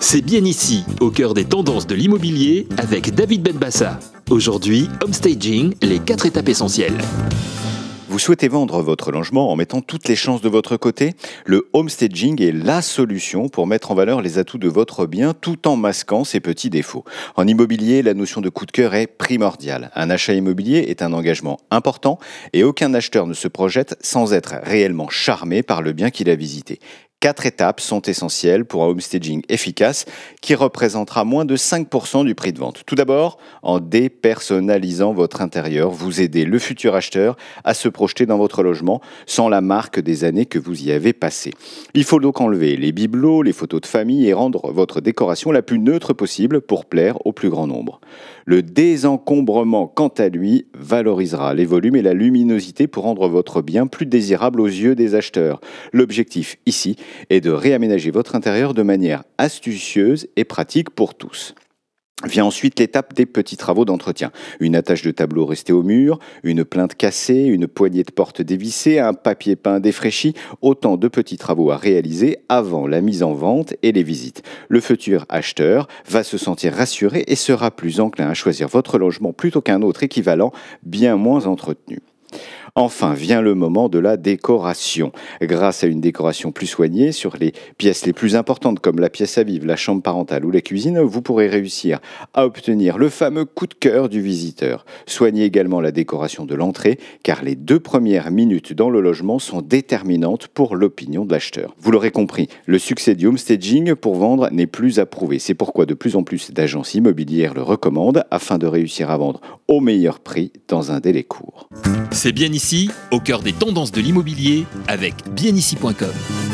C'est bien ici, au cœur des tendances de l'immobilier, avec David Benbassa. Aujourd'hui, Homestaging, les 4 étapes essentielles. Vous souhaitez vendre votre logement en mettant toutes les chances de votre côté ? Le homestaging est la solution pour mettre en valeur les atouts de votre bien tout en masquant ses petits défauts. En immobilier, la notion de coup de cœur est primordiale. Un achat immobilier est un engagement important et aucun acheteur ne se projette sans être réellement charmé par le bien qu'il a visité. 4 étapes sont essentielles pour un homestaging efficace qui représentera moins de 5% du prix de vente. Tout d'abord, en dépersonnalisant votre intérieur, vous aidez le futur acheteur à se projeter dans votre logement sans la marque des années que vous y avez passées. Il faut donc enlever les bibelots, les photos de famille et rendre votre décoration la plus neutre possible pour plaire au plus grand nombre. Le désencombrement, quant à lui, valorisera les volumes et la luminosité pour rendre votre bien plus désirable aux yeux des acheteurs. L'objectif ici est de réaménager votre intérieur de manière astucieuse et pratique pour tous. Vient ensuite l'étape des petits travaux d'entretien. Une attache de tableau restée au mur, une plainte cassée, une poignée de porte dévissée, un papier peint défraîchi, autant de petits travaux à réaliser avant la mise en vente et les visites. Le futur acheteur va se sentir rassuré et sera plus enclin à choisir votre logement plutôt qu'un autre équivalent bien moins entretenu. Enfin vient le moment de la décoration. Grâce à une décoration plus soignée sur les pièces les plus importantes comme la pièce à vivre, la chambre parentale ou la cuisine, vous pourrez réussir à obtenir le fameux coup de cœur du visiteur. Soignez également la décoration de l'entrée car les 2 premières minutes dans le logement sont déterminantes pour l'opinion de l'acheteur. Vous l'aurez compris, le succès du homestaging pour vendre n'est plus à prouver. C'est pourquoi de plus en plus d'agences immobilières le recommandent afin de réussir à vendre au meilleur prix dans un délai court. C'est bien ici, au cœur des tendances de l'immobilier, avec bienici.com.